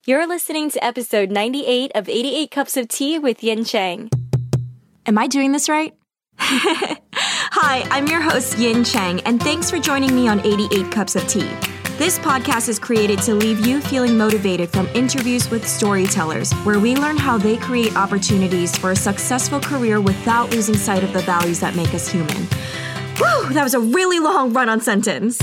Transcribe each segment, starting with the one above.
You're listening to episode 98 of 88 Cups of Tea with Yin Chang. Am I doing this right? Hi, I'm your host Yin Chang, and thanks for joining me on 88 Cups of Tea. This podcast is created to leave you feeling motivated from interviews with storytellers, where we learn how they create opportunities for a successful career without losing sight of the values that make us human. Whew, that was a really long run-on sentence.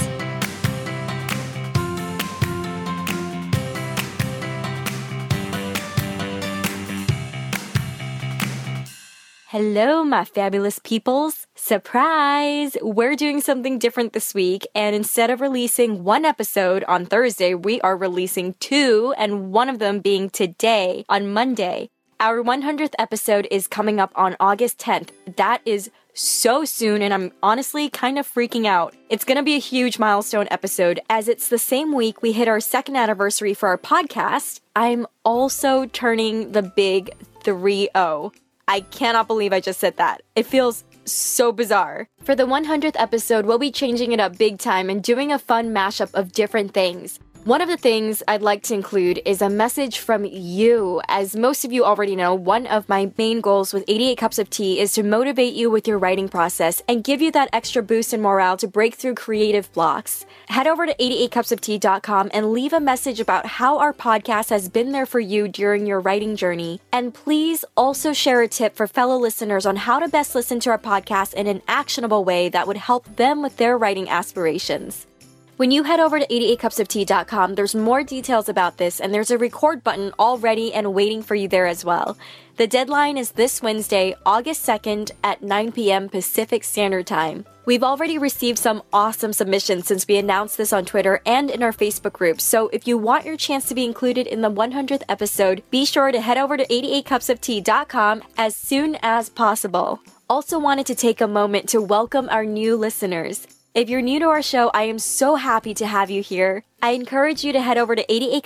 Hello, my fabulous peoples. Surprise! We're doing something different this week, and instead of releasing one episode on Thursday, we are releasing two, and one of them being today, on Monday. Our 100th episode is coming up on August 10th. That is so soon, and I'm honestly kind of freaking out. It's gonna be a huge milestone episode, as it's the same week we hit our second anniversary for our podcast. I'm also turning the big 3-0. I cannot believe I just said that. It feels so bizarre. For the 100th episode, we'll be changing it up big time and doing a fun mashup of different things. One of the things I'd like to include is a message from you. As most of you already know, one of my main goals with 88 Cups of Tea is to motivate you with your writing process and give you that extra boost in morale to break through creative blocks. Head over to 88cupsoftea.com and leave a message about how our podcast has been there for you during your writing journey. And please also share a tip for fellow listeners on how to best listen to our podcast in an actionable way that would help them with their writing aspirations. When you head over to 88cupsoftea.com, there's more details about this, and there's a record button all ready and waiting for you there as well. The deadline is this Wednesday, August 2nd at 9 p.m. Pacific Standard Time. We've already received some awesome submissions since we announced this on Twitter and in our Facebook group, so if you want your chance to be included in the 100th episode, be sure to head over to 88cupsoftea.com as soon as possible. Also wanted to take a moment to welcome our new listeners. If you're new to our show, I am so happy to have you here. I encourage you to head over to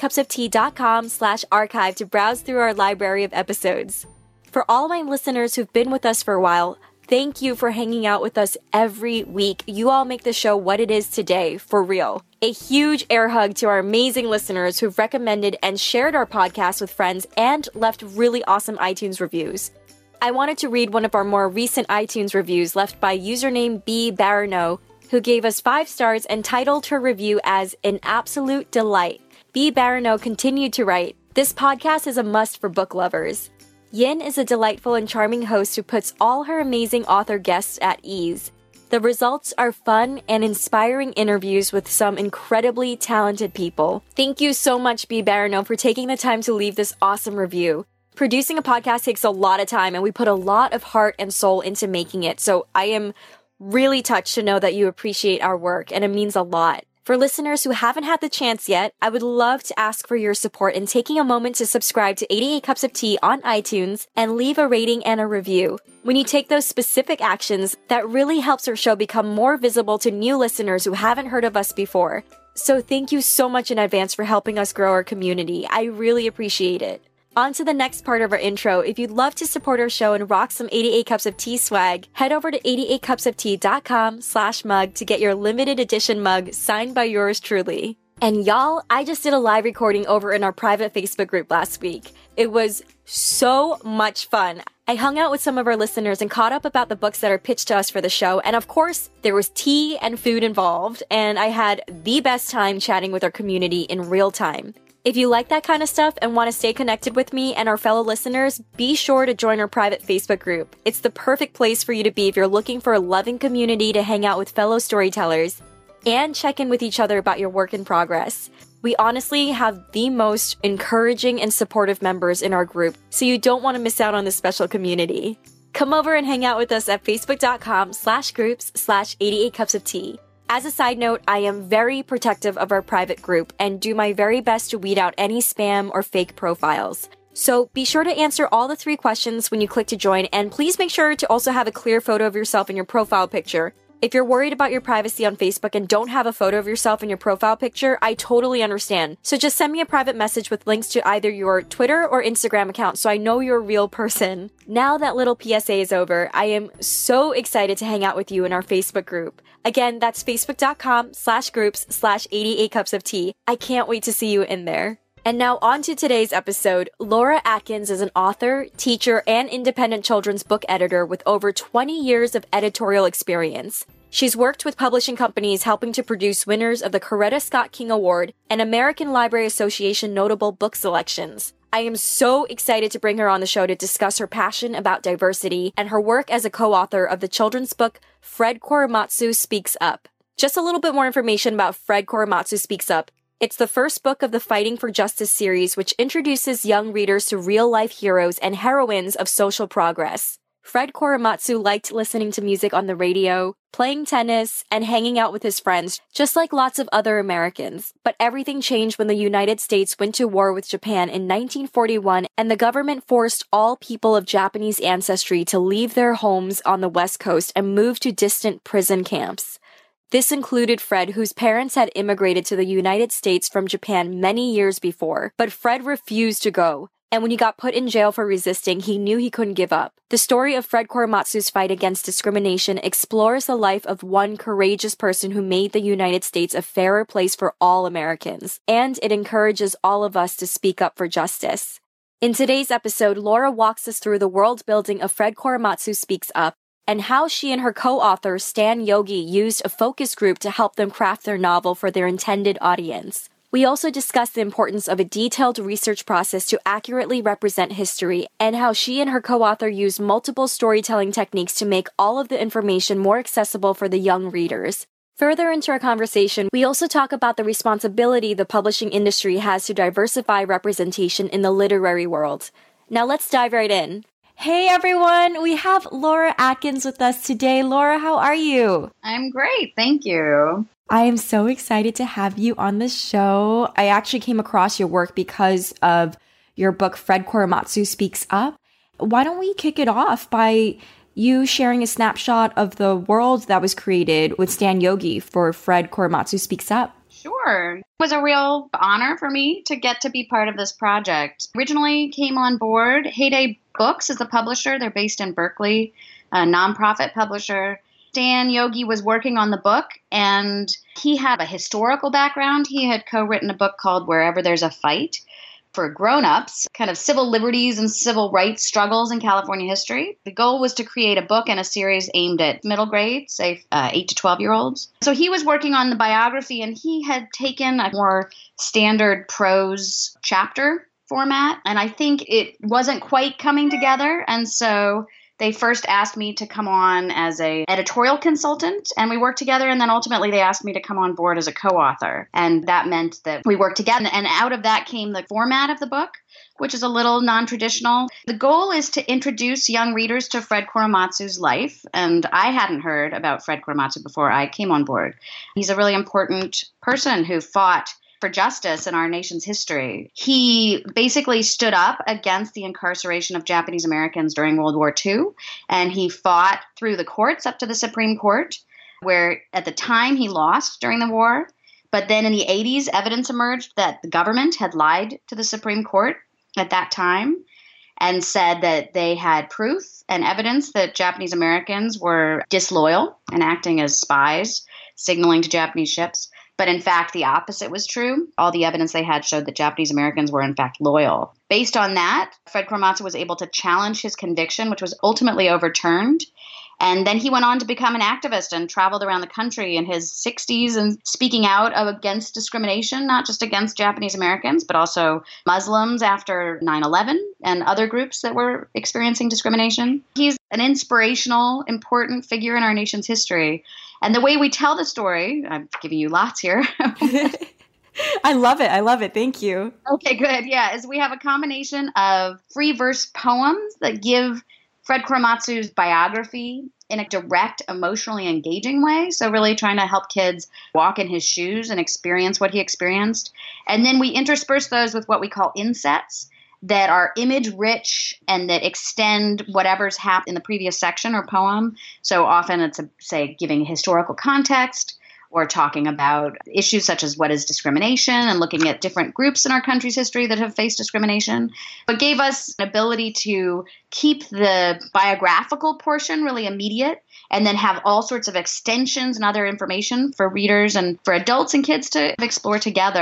88cupsoftea.com/archive to browse through our library of episodes. For all my listeners who've been with us for a while, thank you for hanging out with us every week. You all make the show what it is today, for real. A huge air hug to our amazing listeners who've recommended and shared our podcast with friends and left really awesome iTunes reviews. I wanted to read one of our more recent iTunes reviews left by username B. Barano, who gave us 5 stars and titled her review as an absolute delight. B. Barano continued to write, "This podcast is a must for book lovers. Yin is a delightful and charming host who puts all her amazing author guests at ease. The results are fun and inspiring interviews with some incredibly talented people." Thank you so much, B. Barano, for taking the time to leave this awesome review. Producing a podcast takes a lot of time, and we put a lot of heart and soul into making it, so I am really touched to know that you appreciate our work, and it means a lot. For listeners who haven't had the chance yet, I would love to ask for your support in taking a moment to subscribe to 88 Cups of Tea on iTunes and leave a rating and a review. When you take those specific actions, that really helps our show become more visible to new listeners who haven't heard of us before. So thank you so much in advance for helping us grow our community. I really appreciate it. On to the next part of our intro. If you'd love to support our show and rock some 88 Cups of Tea swag, head over to 88cupsoftea.com/mug to get your limited edition mug signed by yours truly. And y'all, I just did a live recording over in our private Facebook group last week. It was so much fun. I hung out with some of our listeners and caught up about the books that are pitched to us for the show. And of course, there was tea and food involved, and I had the best time chatting with our community in real time. If you like that kind of stuff and want to stay connected with me and our fellow listeners, be sure to join our private Facebook group. It's the perfect place for you to be if you're looking for a loving community to hang out with fellow storytellers and check in with each other about your work in progress. We honestly have the most encouraging and supportive members in our group, so you don't want to miss out on this special community. Come over and hang out with us at facebook.com/groups/88cupsoftea. As a side note, I am very protective of our private group and do my very best to weed out any spam or fake profiles. So be sure to answer all the 3 questions when you click to join, and please make sure to also have a clear photo of yourself in your profile picture. If you're worried about your privacy on Facebook and don't have a photo of yourself in your profile picture, I totally understand. So just send me a private message with links to either your Twitter or Instagram account so I know you're a real person. Now that little PSA is over, I am so excited to hang out with you in our Facebook group. Again, that's facebook.com/groups/88cupsoftea. I can't wait to see you in there. And now on to today's episode. Laura Atkins is an author, teacher, and independent children's book editor with over 20 years of editorial experience. She's worked with publishing companies helping to produce winners of the Coretta Scott King Award and American Library Association notable book selections. I am so excited to bring her on the show to discuss her passion about diversity and her work as a co-author of the children's book Fred Korematsu Speaks Up. Just a little bit more information about Fred Korematsu Speaks Up. It's the first book of the Fighting for Justice series, which introduces young readers to real-life heroes and heroines of social progress. Fred Korematsu liked listening to music on the radio, playing tennis, and hanging out with his friends, just like lots of other Americans. But everything changed when the United States went to war with Japan in 1941, and the government forced all people of Japanese ancestry to leave their homes on the West Coast and move to distant prison camps. This included Fred, whose parents had immigrated to the United States from Japan many years before, but Fred refused to go. And when he got put in jail for resisting, he knew he couldn't give up. The story of Fred Korematsu's fight against discrimination explores the life of one courageous person who made the United States a fairer place for all Americans, and it encourages all of us to speak up for justice. In today's episode, Laura walks us through the world building of Fred Korematsu Speaks Up, and how she and her co-author Stan Yogi used a focus group to help them craft their novel for their intended audience. We also discuss the importance of a detailed research process to accurately represent history, and how she and her co-author used multiple storytelling techniques to make all of the information more accessible for the young readers. Further into our conversation, we also talk about the responsibility the publishing industry has to diversify representation in the literary world. Now let's dive right in. Hey everyone, we have Laura Atkins with us today. Laura, how are you? I'm great, thank you. I am so excited to have you on the show. I actually came across your work because of your book, Fred Korematsu Speaks Up. Why don't we kick it off by you sharing a snapshot of the world that was created with Stan Yogi for Fred Korematsu Speaks Up? Sure. It was a real honor for me to get to be part of this project. Originally came on board. Heyday Books is the publisher. They're based in Berkeley, a nonprofit publisher. Stan Yogi was working on the book, and he had a historical background. He had co-written a book called Wherever There's a Fight for grown-ups, kind of civil liberties and civil rights struggles in California history. The goal was to create a book and a series aimed at middle grade, say 8 to 12-year-olds. So he was working on the biography, and he had taken a more standard prose chapter format, and I think it wasn't quite coming together, and so they first asked me to come on as an editorial consultant, and we worked together, and then ultimately they asked me to come on board as a co-author, and that meant that we worked together, and out of that came the format of the book, which is a little non-traditional. The goal is to introduce young readers to Fred Korematsu's life, and I hadn't heard about Fred Korematsu before I came on board. He's a really important person who fought for justice in our nation's history. He basically stood up against the incarceration of Japanese Americans during World War II, and he fought through the courts up to the Supreme Court, where at the time he lost during the war. But then in the 80s, evidence emerged that the government had lied to the Supreme Court at that time and said that they had proof and evidence that Japanese Americans were disloyal and acting as spies, signaling to Japanese ships. But in fact, the opposite was true. All the evidence they had showed that Japanese Americans were in fact loyal. Based on that, Fred Korematsu was able to challenge his conviction, which was ultimately overturned. And then he went on to become an activist and traveled around the country in his 60s and speaking out against discrimination, not just against Japanese Americans, but also Muslims after 9/11 and other groups that were experiencing discrimination. He's an inspirational, important figure in our nation's history. And the way we tell the story, I'm giving you lots here. I love it. I love it. Thank you. Okay, good. Yeah, is we have a combination of free verse poems that give Fred Korematsu's biography in a direct, emotionally engaging way. So really trying to help kids walk in his shoes and experience what he experienced. And then we intersperse those with what we call insets that are image rich and that extend whatever's happened in the previous section or poem. So often it's, say, giving historical context or talking about issues such as what is discrimination and looking at different groups in our country's history that have faced discrimination, but gave us an ability to keep the biographical portion really immediate and then have all sorts of extensions and other information for readers and for adults and kids to explore together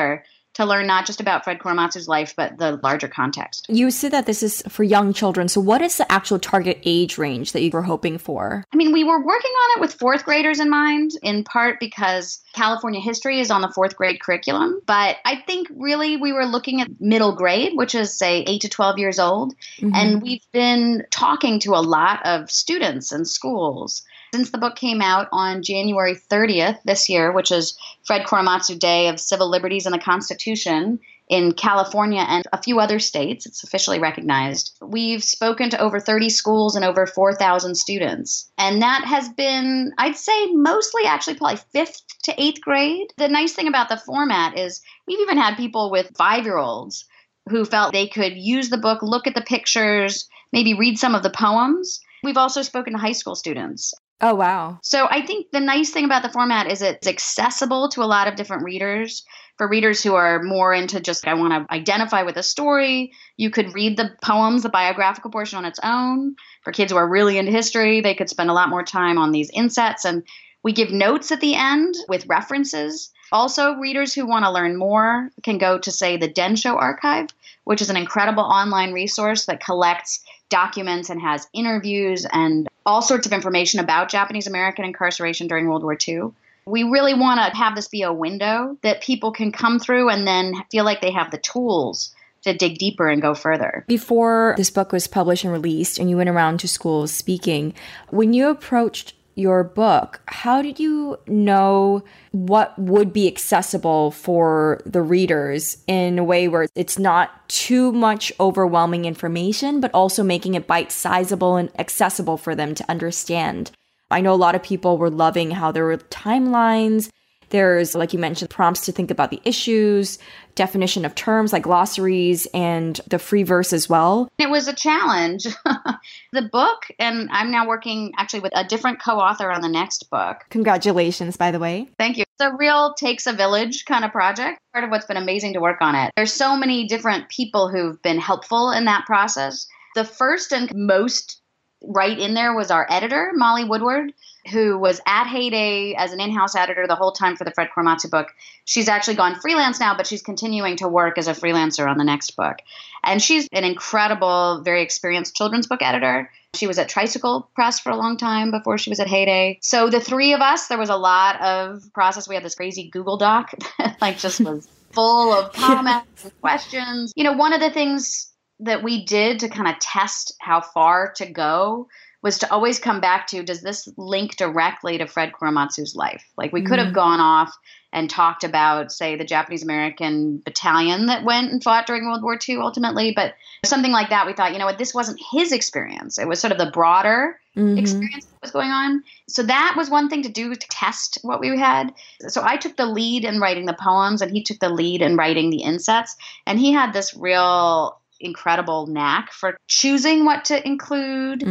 to learn not just about Fred Korematsu's life, but the larger context. You said that this is for young children. So what is the actual target age range that you were hoping for? I mean, we were working on it with fourth graders in mind, in part because California history is on the fourth grade curriculum. But I think really we were looking at middle grade, which is, say, 8 to 12 years old. Mm-hmm. And we've been talking to a lot of students and schools. Since the book came out on January 30th this year, which is Fred Korematsu Day of Civil Liberties and the Constitution in California and a few other states, it's officially recognized. We've spoken to over 30 schools and over 4,000 students. And that has been, I'd say, mostly actually probably 5th to 8th grade. The nice thing about the format is we've even had people with 5-year-olds who felt they could use the book, look at the pictures, maybe read some of the poems. We've also spoken to high school students. Oh, wow. So I think the nice thing about the format is it's accessible to a lot of different readers. For readers who are more into just, I want to identify with a story, you could read the poems, the biographical portion on its own. For kids who are really into history, they could spend a lot more time on these insets. And we give notes at the end with references. Also, readers who want to learn more can go to, say, the Densho Archive, which is an incredible online resource that collects documents and has interviews and all sorts of information about Japanese American incarceration during World War II. We really want to have this be a window that people can come through and then feel like they have the tools to dig deeper and go further. Before this book was published and released and you went around to schools speaking, when you approached your book, how did you know what would be accessible for the readers in a way where it's not too much overwhelming information, but also making it bite-sizable and accessible for them to understand? I know a lot of people were loving how there were timelines. There's, like you mentioned, prompts to think about the issues, definition of terms like glossaries, and the free verse as well. It was a challenge. The book, and I'm now working actually with a different co-author on the next book. Congratulations, by the way. Thank you. It's a real takes a village kind of project. Part of what's been amazing to work on it. There's so many different people who've been helpful in that process. The first and most right in there was our editor, Molly Woodward, who was at Heyday as an in-house editor the whole time for the Fred Korematsu book. She's actually gone freelance now, but she's continuing to work as a freelancer on the next book. And she's an incredible, very experienced children's book editor. She was at Tricycle Press for a long time before she was at Heyday. So the three of us, there was a lot of process. We had this crazy Google Doc that just was full of comments and questions. You know, one of the things that we did to kind of test how far to go was to always come back to, does this link directly to Fred Korematsu's life? Like we could have gone off and talked about, say, the Japanese American battalion that went and fought during World War II ultimately, but something like that, we thought, you know what, this wasn't his experience. It was sort of the broader experience that was going on. So that was one thing to do to test what we had. So I took the lead in writing the poems and he took the lead in writing the insets. And he had this real incredible knack for choosing what to include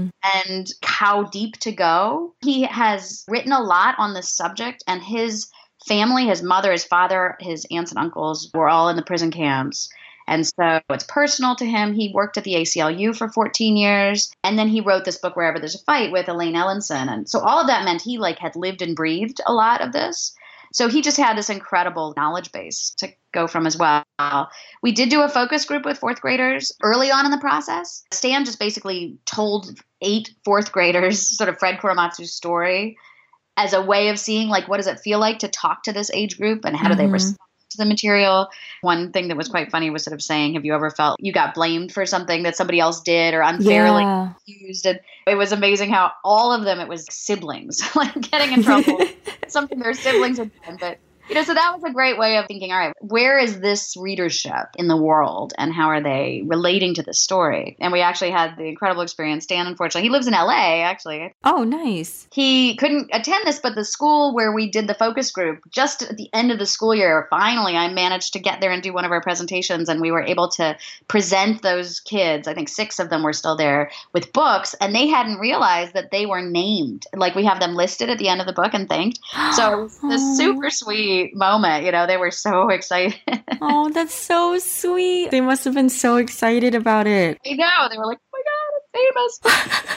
and how deep to go. He has written a lot on this subject, and his family, his mother, his father, his aunts and uncles were all in the prison camps. And so it's personal to him. He worked at the ACLU for 14 years. And then he wrote this book, Wherever There's a Fight, with Elaine Ellenson. And so all of that meant he had lived and breathed a lot of this. So he just had this incredible knowledge base to go from as well. We did do a focus group with fourth graders early on in the process. Stan just basically told 8 fourth graders sort of Fred Korematsu's story as a way of seeing, like, what does it feel like to talk to this age group and how do they respond to the material. One thing that was quite funny was sort of saying, have you ever felt you got blamed for something that somebody else did or unfairly accused? And it was amazing how all of them, it was siblings, like getting in trouble, something their siblings had done. But, you know, so that was a great way of thinking, all right, where is this readership in the world and how are they relating to this story? And we actually had the incredible experience. Dan, unfortunately, he lives in LA, actually. Oh, nice. He couldn't attend this, but the school where we did the focus group, just at the end of the school year, finally, I managed to get there and do one of our presentations, and we were able to present those kids, I think 6 of them were still there, with books, and they hadn't realized that they were named. Like, we have them listed at the end of the book and thanked. So it was this super sweet moment, you know, they were so excited. Oh, that's so sweet. They must have been so excited about it. I know. They were like, oh my God, I'm famous.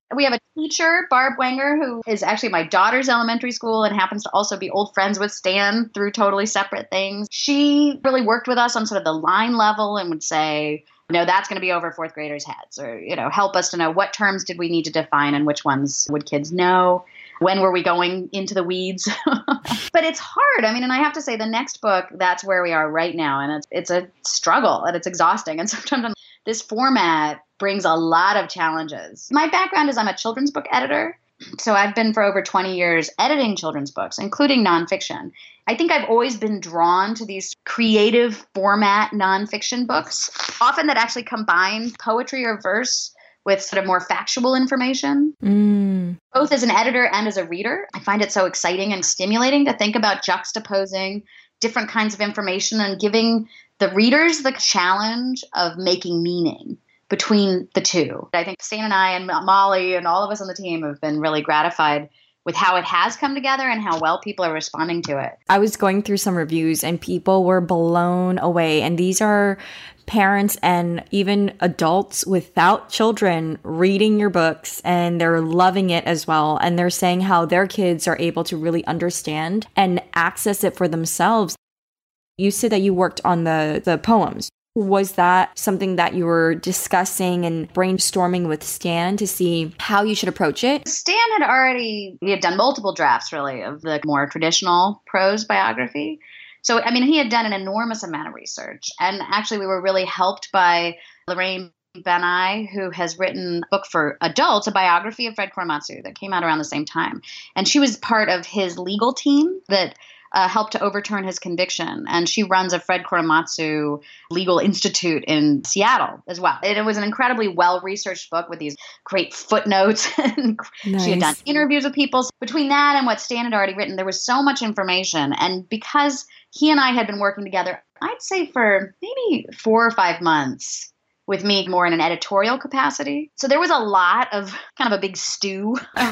We have a teacher, Barb Wenger, who is actually my daughter's elementary school and happens to also be old friends with Stan through totally separate things. She really worked with us on sort of the line level and would say, no, that's going to be over fourth graders' heads, or, help us to know what terms did we need to define and which ones would kids know. When were we going into the weeds? But it's hard. I mean, and I have to say the next book, that's where we are right now. And it's a struggle and it's exhausting. And sometimes this format brings a lot of challenges. My background is I'm a children's book editor. So I've been for over 20 years editing children's books, including nonfiction. I think I've always been drawn to these creative format nonfiction books, often that actually combine poetry or verse with sort of more factual information. Both as an editor and as a reader, I find it so exciting and stimulating to think about juxtaposing different kinds of information and giving the readers the challenge of making meaning between the two. I think Stan and I and Molly and all of us on the team have been really gratified with how it has come together and how well people are responding to it. I was going through some reviews and people were blown away. And these are parents and even adults without children reading your books, and they're loving it as well. And they're saying how their kids are able to really understand and access it for themselves. You said that you worked on the poems. Was that something that you were discussing and brainstorming with Stan to see how you should approach it? Stan he had done multiple drafts, really, of the more traditional prose biography. So, I mean, he had done an enormous amount of research. And actually, we were really helped by Lorraine Benai, who has written a book for adults, a biography of Fred Korematsu that came out around the same time. And she was part of his legal team that helped to overturn his conviction. And she runs a Fred Korematsu Legal Institute in Seattle as well. And it was an incredibly well-researched book with these great footnotes. And Nice. She had done interviews with people. So between that and what Stan had already written, there was so much information. And because he and I had been working together, I'd say for maybe 4 or 5 months, with me more in an editorial capacity. So there was a lot of kind of a big stew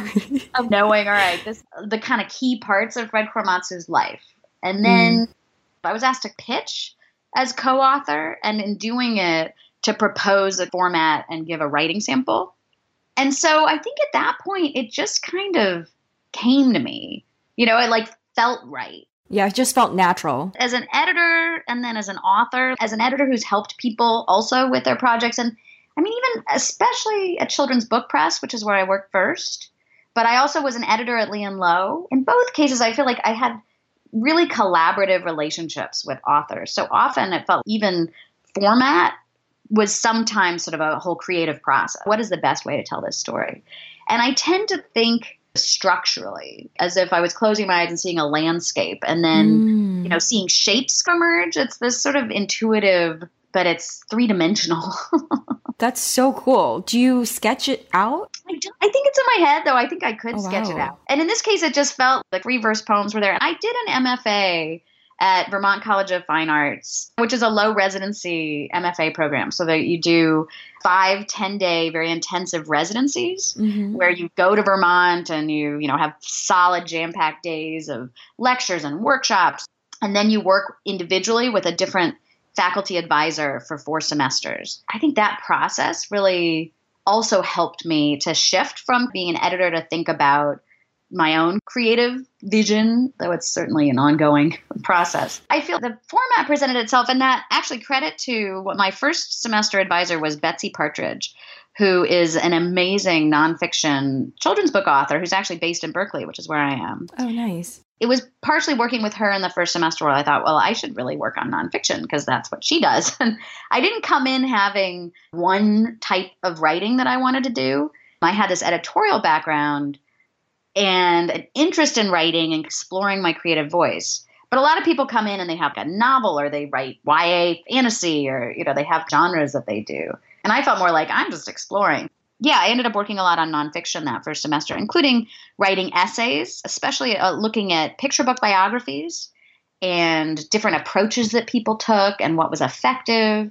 of knowing, all right, the kind of key parts of Fred Korematsu's life. And then I was asked to pitch as co-author, and in doing it, to propose a format and give a writing sample. And so I think at that point, it just kind of came to me. It felt right. Yeah, it just felt natural. As an editor and then as an author, as an editor who's helped people also with their projects. And I mean, even especially at Children's Book Press, which is where I worked first. But I also was an editor at Lee and Low. In both cases, I feel like I had really collaborative relationships with authors. So often it felt even format was sometimes sort of a whole creative process. What is the best way to tell this story? And I tend to think structurally, as if I was closing my eyes and seeing a landscape and then, seeing shapes emerge. It's this sort of intuitive, but it's three-dimensional. That's so cool. Do you sketch it out? I think it's in my head, though. I think I could sketch it out. And in this case, it just felt like 3 verse poems were there. And I did an MFA at Vermont College of Fine Arts, which is a low residency MFA program. So that you do 5 10-day, very intensive residencies where you go to Vermont and you have solid jam-packed days of lectures and workshops. And then you work individually with a different faculty advisor for 4 semesters. I think that process really also helped me to shift from being an editor to think about my own creative vision, though it's certainly an ongoing process. I feel the format presented itself, and that actually credit to what my first semester advisor was Betsy Partridge, who is an amazing nonfiction children's book author who's actually based in Berkeley, which is where I am. Oh, nice. It was partially working with her in the first semester where I thought, well, I should really work on nonfiction because that's what she does. And I didn't come in having one type of writing that I wanted to do. I had this editorial background and an interest in writing and exploring my creative voice. But a lot of people come in and they have a novel or they write YA fantasy or, they have genres that they do. And I felt more like I'm just exploring. Yeah, I ended up working a lot on nonfiction that first semester, including writing essays, especially looking at picture book biographies and different approaches that people took and what was effective.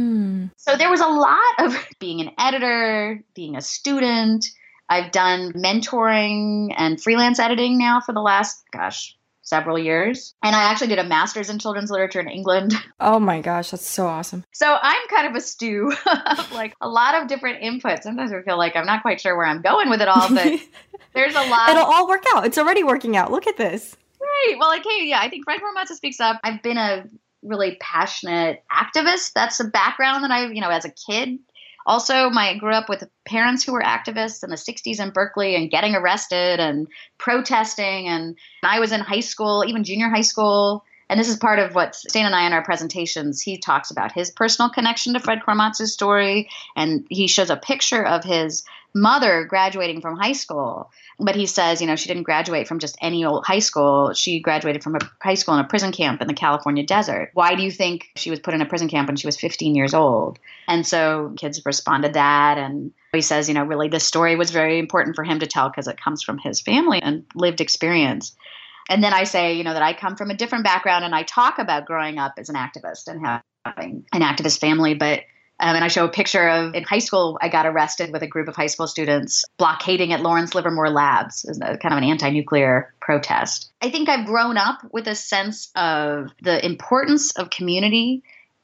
So there was a lot of being an editor, being a student. I've done mentoring and freelance editing now for the last, several years. And I actually did a master's in children's literature in England. Oh my gosh, that's so awesome. So I'm kind of a stew of like a lot of different inputs. Sometimes I feel like I'm not quite sure where I'm going with it all, but there's a lot. It'll all work out. It's already working out. Look at this. Right. Well, like, hey, yeah, I think Fred Korematsu speaks up. I've been a really passionate activist. That's a background that I, as a kid. Also, I grew up with parents who were activists in the 60s in Berkeley and getting arrested and protesting. And I was in high school, even junior high school. And this is part of what Stan and I in our presentations, he talks about his personal connection to Fred Korematsu's story. And he shows a picture of his mother graduating from high school. But he says, she didn't graduate from just any old high school. She graduated from a high school in a prison camp in the California desert. Why do you think she was put in a prison camp when she was 15 years old? And so kids responded that. And he says, really this story was very important for him to tell because it comes from his family and lived experience. And then I say, that I come from a different background and I talk about growing up as an activist and having an activist family. But and I show a picture of in high school, I got arrested with a group of high school students blockading at Lawrence Livermore Labs as kind of an anti-nuclear protest. I think I've grown up with a sense of the importance of community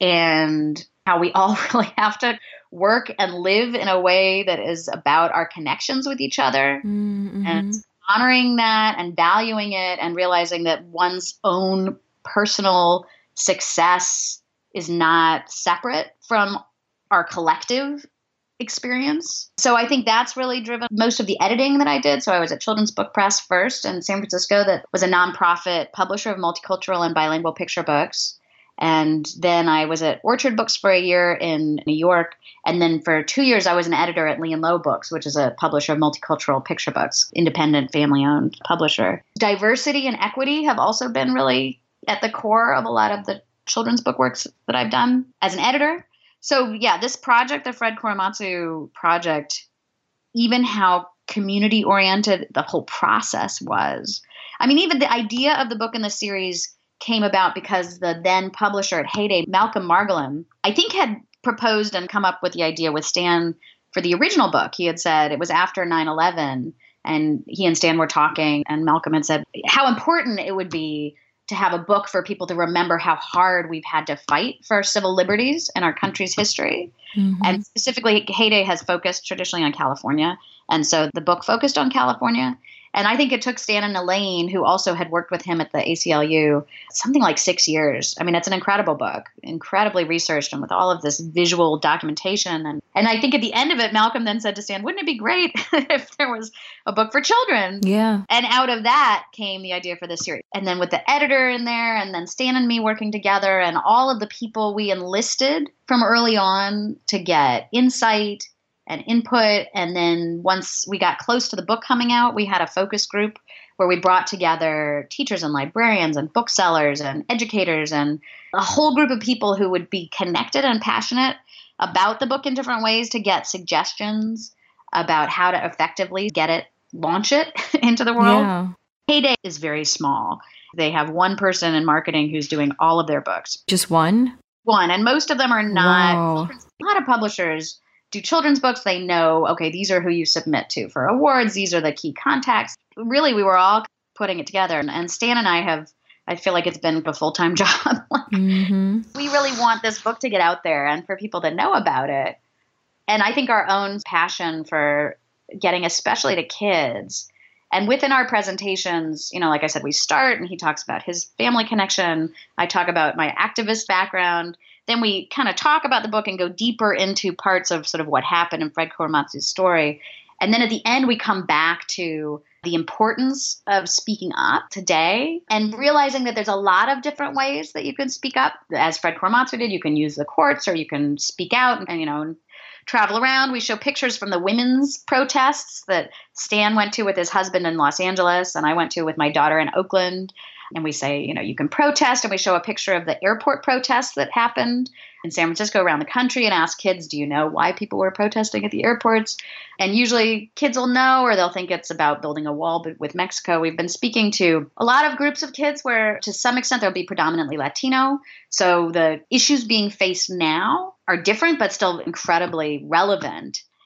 and how we all really have to work and live in a way that is about our connections with each other. Mm-hmm. And honoring that and valuing it and realizing that one's own personal success is not separate from our collective experience. So I think that's really driven most of the editing that I did. So I was at Children's Book Press first in San Francisco that was a nonprofit publisher of multicultural and bilingual picture books. And then I was at Orchard Books for a year in New York. And then for 2 years, I was an editor at Lee and Low Books, which is a publisher of multicultural picture books, independent, family-owned publisher. Diversity and equity have also been really at the core of a lot of the children's book works that I've done as an editor. So yeah, this project, the Fred Korematsu project, even how community-oriented the whole process was. I mean, even the idea of the book in the series came about because the then publisher at Heyday, Malcolm Margolin, I think had proposed and come up with the idea with Stan for the original book. He had said it was after 9/11, and he and Stan were talking, and Malcolm had said how important it would be to have a book for people to remember how hard we've had to fight for civil liberties in our country's history. Mm-hmm. And specifically, Heyday has focused traditionally on California. And so the book focused on California. And I think it took Stan and Elaine, who also had worked with him at the ACLU, something like 6 years. I mean, it's an incredible book, incredibly researched and with all of this visual documentation. And I think at the end of it, Malcolm then said to Stan, wouldn't it be great if there was a book for children? Yeah. And out of that came the idea for this series. And then with the editor in there and then Stan and me working together and all of the people we enlisted from early on to get insight and input. And then once we got close to the book coming out, we had a focus group where we brought together teachers and librarians and booksellers and educators and a whole group of people who would be connected and passionate about the book in different ways to get suggestions about how to effectively get it, launch it into the world. Yeah. Heyday is very small. They have one person in marketing who's doing all of their books. Just one? One. And most of them are not. Wow. A lot of publishers do children's books. They know, okay, these are who you submit to for awards. These are the key contacts. Really, we were all putting it together. And Stan and I feel like it's been a full-time job. Mm-hmm. We really want this book to get out there and for people to know about it. And I think our own passion for getting, especially to kids, and within our presentations, like I said, we start and he talks about his family connection. I talk about my activist background. Then we kind of talk about the book and go deeper into parts of sort of what happened in Fred Korematsu's story. And then at the end, we come back to the importance of speaking up today and realizing that there's a lot of different ways that you can speak up. As Fred Korematsu did, you can use the courts or you can speak out and travel around. We show pictures from the women's protests that Stan went to with his husband in Los Angeles and I went to with my daughter in Oakland. And we say, you can protest. And we show a picture of the airport protests that happened in San Francisco around the country and ask kids, do you know why people were protesting at the airports? And usually kids will know or they'll think it's about building a wall with Mexico. We've been speaking to a lot of groups of kids where to some extent they'll be predominantly Latino. So the issues being faced now are different, but still incredibly relevant.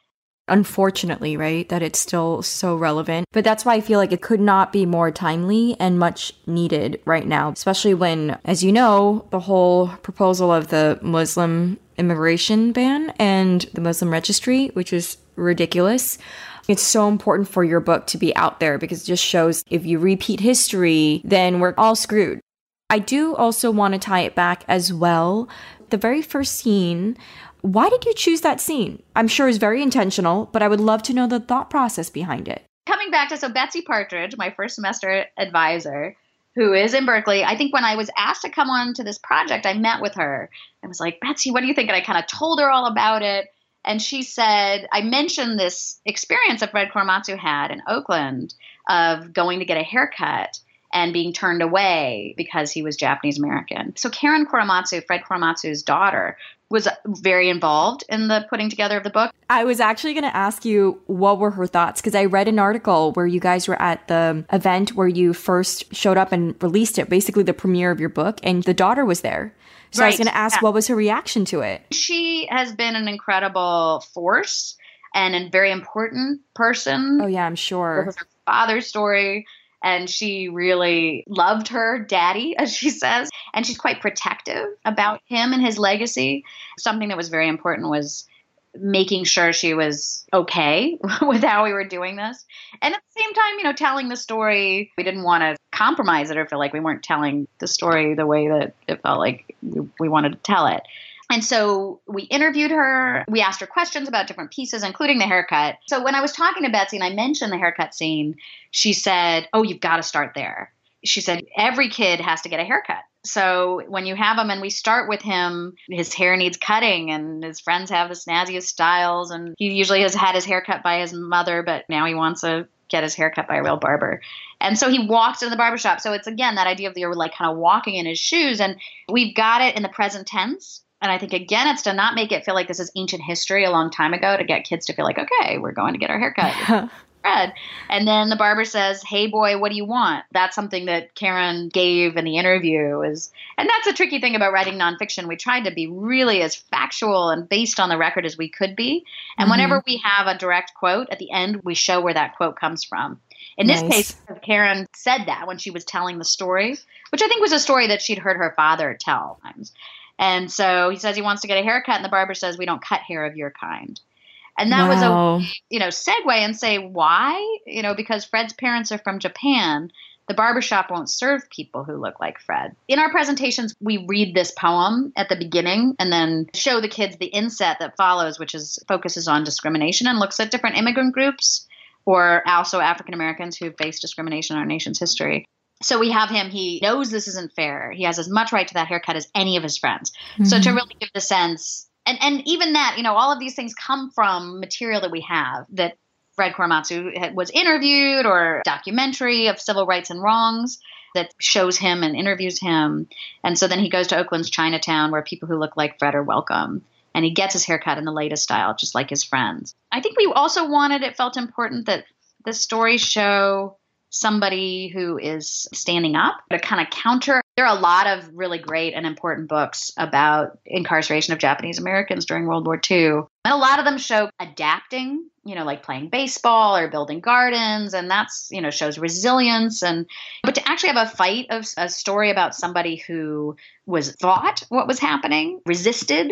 Unfortunately, right? That it's still so relevant. But that's why I feel like it could not be more timely and much needed right now, especially when, as you know, the whole proposal of the Muslim immigration ban and the Muslim registry, which is ridiculous. It's so important for your book to be out there because it just shows if you repeat history, then we're all screwed. I do also want to tie it back as well. The very first scene, why did you choose that scene? I'm sure it's very intentional, but I would love to know the thought process behind it. Coming back to, so Betsy Partridge, my first semester advisor, who is in Berkeley, I think when I was asked to come on to this project, I met with her and was like, Betsy, what do you think? And I kind of told her all about it. And she said, I mentioned this experience that Fred Korematsu had in Oakland of going to get a haircut and being turned away because he was Japanese American. So Karen Korematsu, Fred Korematsu's daughter, was very involved in the putting together of the book. I was actually going to ask you what were her thoughts, because I read an article where you guys were at the event where you first showed up and released it, basically the premiere of your book, and the daughter was there. So I was going to ask, what was her reaction to it? She has been an incredible force and a very important person. Oh, yeah, I'm sure. Her father's story. And she really loved her daddy, as she says. And she's quite protective about him and his legacy. Something that was very important was making sure she was okay with how we were doing this. And at the same time, telling the story, we didn't want to compromise it or feel like we weren't telling the story the way that it felt like we wanted to tell it. And so we interviewed her. We asked her questions about different pieces, including the haircut. So when I was talking to Betsy and I mentioned the haircut scene, she said, oh, you've got to start there. She said, every kid has to get a haircut. So when you have him and we start with him, his hair needs cutting and his friends have the snazziest styles. And he usually has had his hair cut by his mother, but now he wants to get his hair cut by a real barber. And so he walks into the barbershop. So it's, again, that idea of you're like kind of walking in his shoes. And we've got it in the present tense. And I think, again, it's to not make it feel like this is ancient history a long time ago, to get kids to feel like, okay, we're going to get our haircut. Fred. And then the barber says, hey, boy, what do you want? That's something that Karen gave in the interview. And that's a tricky thing about writing nonfiction. We tried to be really as factual and based on the record as we could be. And whenever we have a direct quote, at the end, we show where that quote comes from. In this case, Karen said that when she was telling the story, which I think was a story that she'd heard her father tell times. And so he says he wants to get a haircut, and the barber says, we don't cut hair of your kind. And that was a segue and say why, because Fred's parents are from Japan. The barbershop won't serve people who look like Fred. In our presentations, we read this poem at the beginning and then show the kids the inset that follows, which focuses on discrimination and looks at different immigrant groups or also African Americans who face discrimination in our nation's history. So we have him, he knows this isn't fair. He has as much right to that haircut as any of his friends. So to really give the sense, and even that, all of these things come from material that we have, that Fred Korematsu was interviewed, or documentary of civil rights and wrongs that shows him and interviews him. And so then he goes to Oakland's Chinatown, where people who look like Fred are welcome. And he gets his haircut in the latest style, just like his friends. I think we also felt important that the stories show somebody who is standing up to kind of counter. There are a lot of really great and important books about incarceration of Japanese Americans during World War II. And a lot of them show adapting, like playing baseball or building gardens. And that's, shows resilience. But to actually have a story about somebody who thought what was happening, resisted,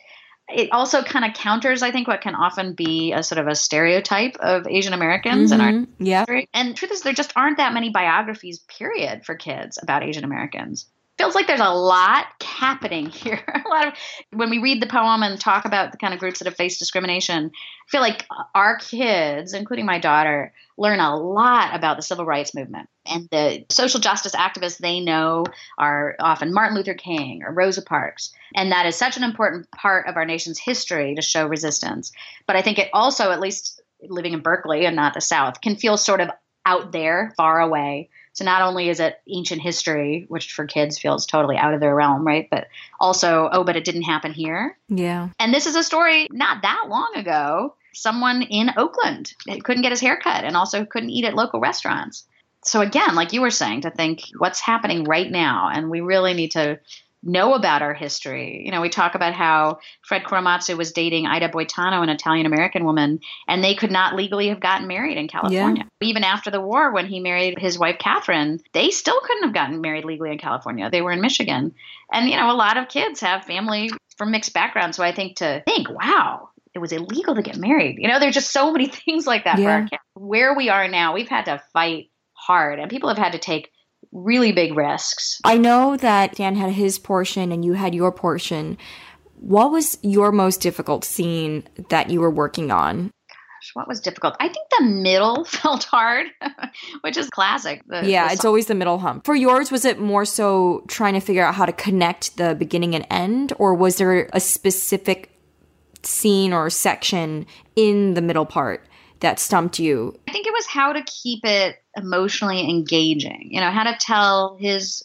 it also kind of counters, I think, what can often be a sort of a stereotype of Asian Americans in our history. And the truth is, there just aren't that many biographies, period, for kids about Asian Americans. Feels like there's a lot happening here. When we read the poem and talk about the kind of groups that have faced discrimination, I feel like our kids, including my daughter, learn a lot about the civil rights movement. And the social justice activists they know are often Martin Luther King or Rosa Parks. And that is such an important part of our nation's history to show resistance. But I think it also, at least living in Berkeley and not the South, can feel sort of out there, far away. So not only is it ancient history, which for kids feels totally out of their realm, right? But also, but it didn't happen here. Yeah. And this is a story not that long ago. Someone in Oakland couldn't get his hair cut and also couldn't eat at local restaurants. So again, like you were saying, to think what's happening right now. And we really need to know about our history. We talk about how Fred Korematsu was dating Ida Boitano, an Italian-American woman, and they could not legally have gotten married in California. Yeah. Even after the war, when he married his wife, Catherine, they still couldn't have gotten married legally in California. They were in Michigan. And, a lot of kids have family from mixed backgrounds. So I think wow, it was illegal to get married. There's just so many things like that for our kids. Where we are now, we've had to fight hard, and people have had to take really big risks. I know that Dan had his portion and you had your portion. What was your most difficult scene that you were working on? Gosh, what was difficult? I think the middle felt hard, which is classic. It's always the middle hump. For yours, was it more so trying to figure out how to connect the beginning and end, or was there a specific scene or section in the middle part that stumped you? I think it was how to keep it emotionally engaging, how to tell his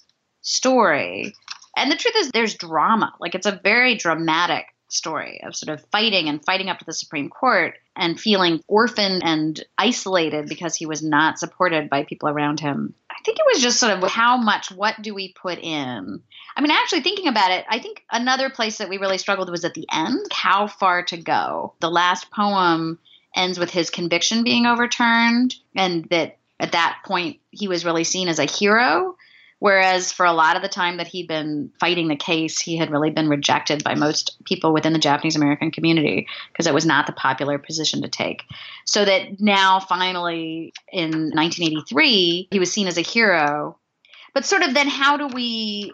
story. And the truth is there's drama. It's a very dramatic story of sort of fighting up to the Supreme Court and feeling orphaned and isolated because he was not supported by people around him. I think it was just sort of what do we put in? Actually thinking about it, I think another place that we really struggled was at the end, how far to go. The last poem ends with his conviction being overturned, and that at that point he was really seen as a hero, whereas for a lot of the time that he'd been fighting the case, he had really been rejected by most people within the Japanese American community because it was not the popular position to take. So that now finally in 1983, he was seen as a hero. But sort of then how do we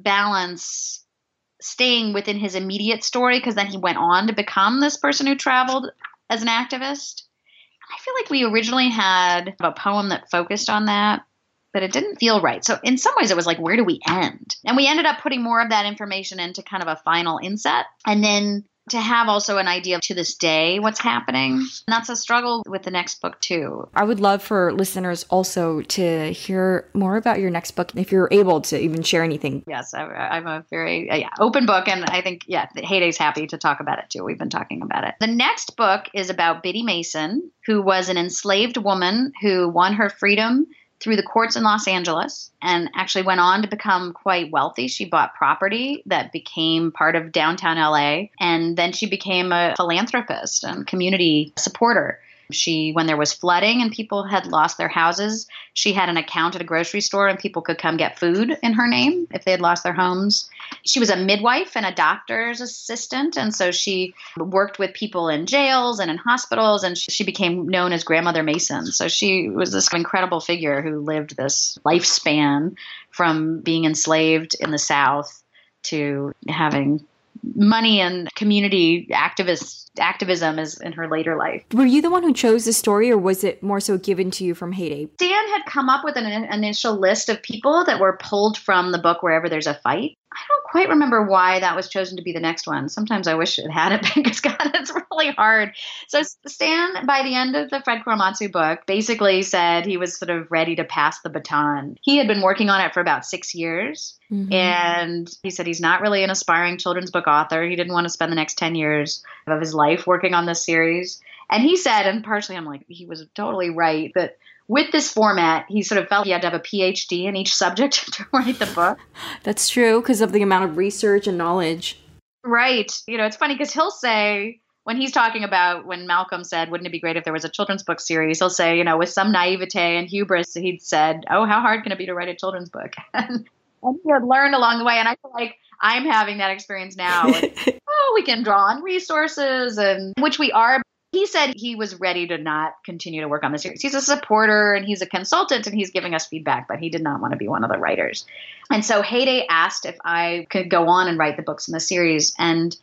balance staying within his immediate story, because then he went on to become this person who traveled as an activist. I feel like we originally had a poem that focused on that, but it didn't feel right. So in some ways it was like, where do we end? And we ended up putting more of that information into kind of a final inset. And then to have also an idea of to this day what's happening. And that's a struggle with the next book too. I would love for listeners also to hear more about your next book, if you're able to even share anything. Yes, I'm a very open book, and I think, Hayday's happy to talk about it too. We've been talking about it. The next book is about Biddy Mason, who was an enslaved woman who won her freedom through the courts in Los Angeles and actually went on to become quite wealthy. She bought property that became part of downtown LA, and then she became a philanthropist and community supporter. When there was flooding and people had lost their houses, she had an account at a grocery store and people could come get food in her name if they had lost their homes. She was a midwife and a doctor's assistant, and so she worked with people in jails and in hospitals, and she became known as Grandmother Mason. So she was this incredible figure who lived this lifespan from being enslaved in the South to having money and community activism is in her later life. Were you the one who chose the story, or was it more so given to you from Hayday? Dan had come up with an initial list of people that were pulled from the book Wherever There's a Fight. I don't quite remember why that was chosen to be the next one. Sometimes I wish it hadn't been, because God, it's really hard. So Stan, by the end of the Fred Korematsu book, basically said he was sort of ready to pass the baton. He had been working on it for about 6 years. Mm-hmm. And he said he's not really an aspiring children's book author. He didn't want to spend the next 10 years of his life working on this series. And he said, and partially I'm like, he was totally right, that with this format, he sort of felt he had to have a PhD in each subject to write the book. That's true, because of the amount of research and knowledge. Right. It's funny because he'll say, when he's talking about when Malcolm said, wouldn't it be great if there was a children's book series, he'll say, with some naivete and hubris, he'd said, oh, how hard can it be to write a children's book? And he had learned along the way. And I feel like I'm having that experience now. We can draw on resources, and which we are. He said he was ready to not continue to work on the series. He's a supporter and he's a consultant and he's giving us feedback, but he did not want to be one of the writers. And so Hayday asked if I could go on and write the books in the series. And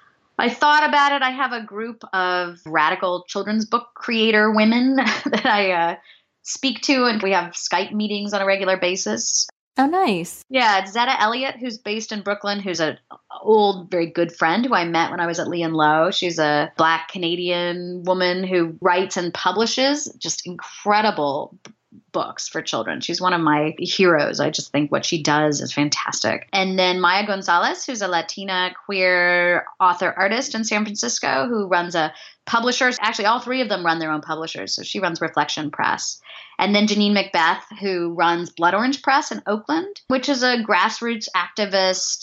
I thought about it. I have a group of radical children's book creator women that I speak to, and we have Skype meetings on a regular basis. Oh, nice. Yeah, it's Zetta Elliott, who's based in Brooklyn, who's an old, very good friend who I met when I was at Lee & Low. She's a Black Canadian woman who writes and publishes just incredible books for children. She's one of my heroes. I just think what she does is fantastic. And then Maya Gonzalez, who's a Latina queer author artist in San Francisco who runs a publisher. Actually, all three of them run their own publishers. So she runs Reflection Press. And then Janine Macbeth, who runs Blood Orange Press in Oakland, which is a grassroots activist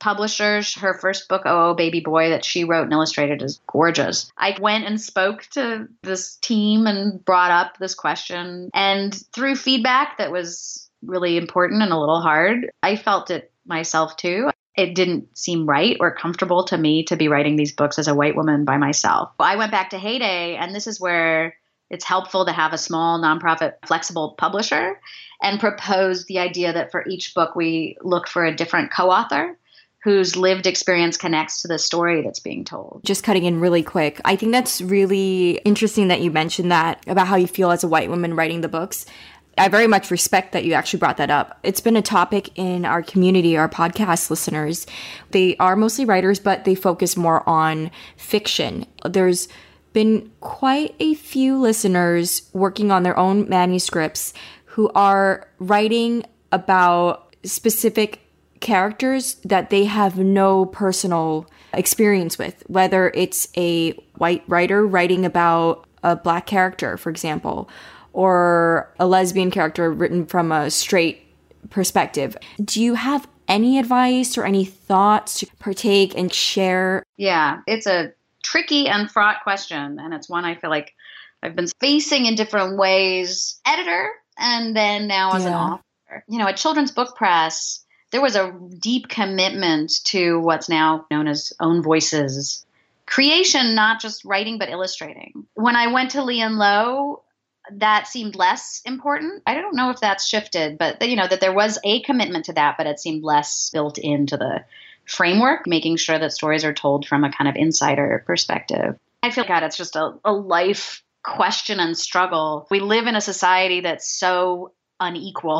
publishers. Her first book, Oh, Baby Boy, that she wrote and illustrated is gorgeous. I went and spoke to this team and brought up this question. And through feedback that was really important and a little hard, I felt it myself too. It didn't seem right or comfortable to me to be writing these books as a white woman by myself. I went back to Heyday, and this is where it's helpful to have a small nonprofit flexible publisher, and propose the idea that for each book we look for a different co-author whose lived experience connects to the story that's being told. Just cutting in really quick, I think that's really interesting that you mentioned that about how you feel as a white woman writing the books. I very much respect that you actually brought that up. It's been a topic in our community, our podcast listeners. They are mostly writers, but they focus more on fiction. There's been quite a few listeners working on their own manuscripts who are writing about specific characters that they have no personal experience with, whether it's a white writer writing about a Black character, for example, or a lesbian character written from a straight perspective. Do you have any advice or any thoughts to partake and share? Yeah, it's a tricky and fraught question, and it's one I feel like I've been facing in different ways. Editor, and then now as an author. At Children's Book Press, there was a deep commitment to what's now known as own voices creation, not just writing, but illustrating. When I went to Lee and Low, that seemed less important. I don't know if that's shifted, but that there was a commitment to that, but it seemed less built into the framework, making sure that stories are told from a kind of insider perspective. I feel, God, it's just a life question and struggle. We live in a society that's so unequal.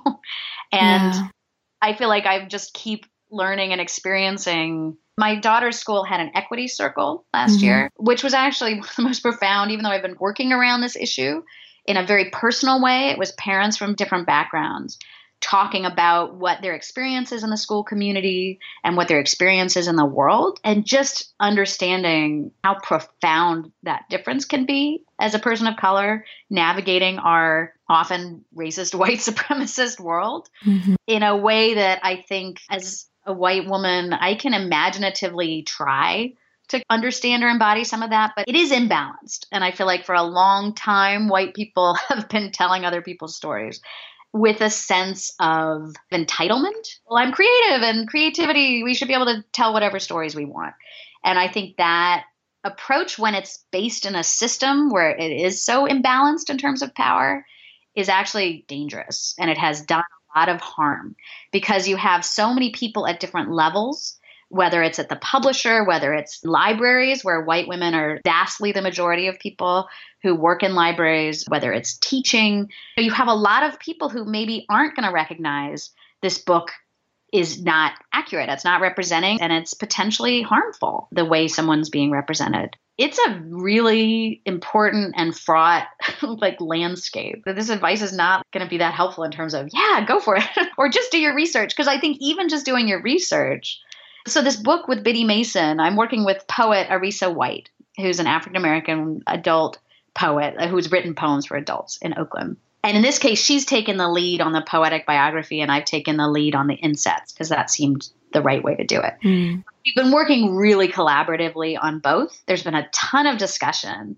And I feel like I just keep learning and experiencing. My daughter's school had an equity circle last year, which was actually the most profound, even though I've been working around this issue in a very personal way. It was parents from different backgrounds talking about what their experiences in the school community and what their experiences in the world, and just understanding how profound that difference can be as a person of color navigating our often racist white supremacist world in a way that I think as a white woman, I can imaginatively try to understand or embody some of that, but it is imbalanced. And I feel like for a long time, white people have been telling other people's stories with a sense of entitlement. Well, I'm creative, and creativity, we should be able to tell whatever stories we want. And I think that approach, when it's based in a system where it is so imbalanced in terms of power, is actually dangerous. And it has done a lot of harm because you have so many people at different levels, whether it's at the publisher, whether it's libraries where white women are vastly the majority of people who work in libraries, whether it's teaching. You have a lot of people who maybe aren't going to recognize this book is not accurate. It's not representing, and it's potentially harmful the way someone's being represented. It's a really important and fraught landscape. This advice is not going to be that helpful in terms of, go for it, or just do your research. Because I think even just doing your research. So this book with Biddy Mason, I'm working with poet Arisa White, who's an African-American adult poet who's written poems for adults in Oakland. And in this case, she's taken the lead on the poetic biography, and I've taken the lead on the insets because that seemed the right way to do it. We've been working really collaboratively on both. There's been a ton of discussion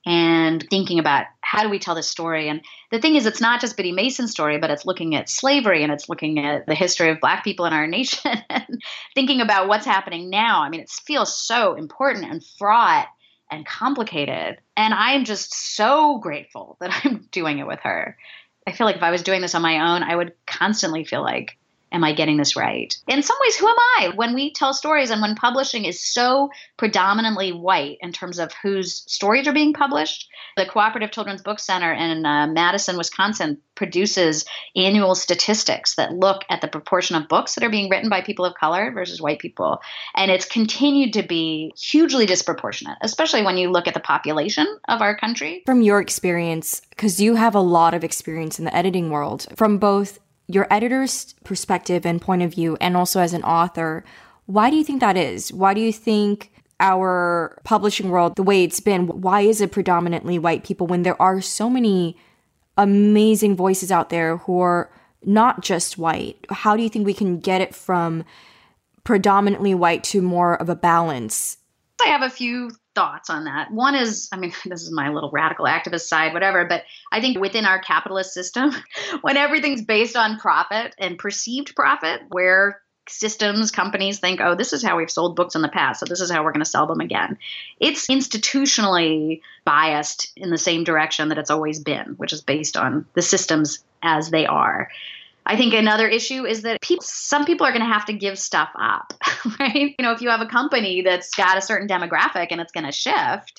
and thinking about how do we tell this story. And the thing is, it's not just Biddy Mason's story, but it's looking at slavery, and it's looking at the history of Black people in our nation and thinking about what's happening now. I mean, it feels so important and fraught and complicated. And I'm just so grateful that I'm doing it with her. I feel like if I was doing this on my own, I would constantly feel like, am I getting this right? In some ways, who am I? When we tell stories and when publishing is so predominantly white in terms of whose stories are being published, the Cooperative Children's Book Center in Madison, Wisconsin produces annual statistics that look at the proportion of books that are being written by people of color versus white people. And it's continued to be hugely disproportionate, especially when you look at the population of our country. From your experience, because you have a lot of experience in the editing world, from both your editor's perspective and point of view, and also as an author, why do you think that is? Why do you think our publishing world, the way it's been, why is it predominantly white people when there are so many amazing voices out there who are not just white? How do you think we can get it from predominantly white to more of a balance? I have a few thoughts on that. One is, I mean, this is my little radical activist side, whatever, but I think within our capitalist system, when everything's based on profit and perceived profit, where systems, companies think, oh, this is how we've sold books in the past, so this is how we're going to sell them again. It's institutionally biased in the same direction that it's always been, which is based on the systems as they are. I think another issue is that some people are going to have to give stuff up, right? If you have a company that's got a certain demographic and it's going to shift,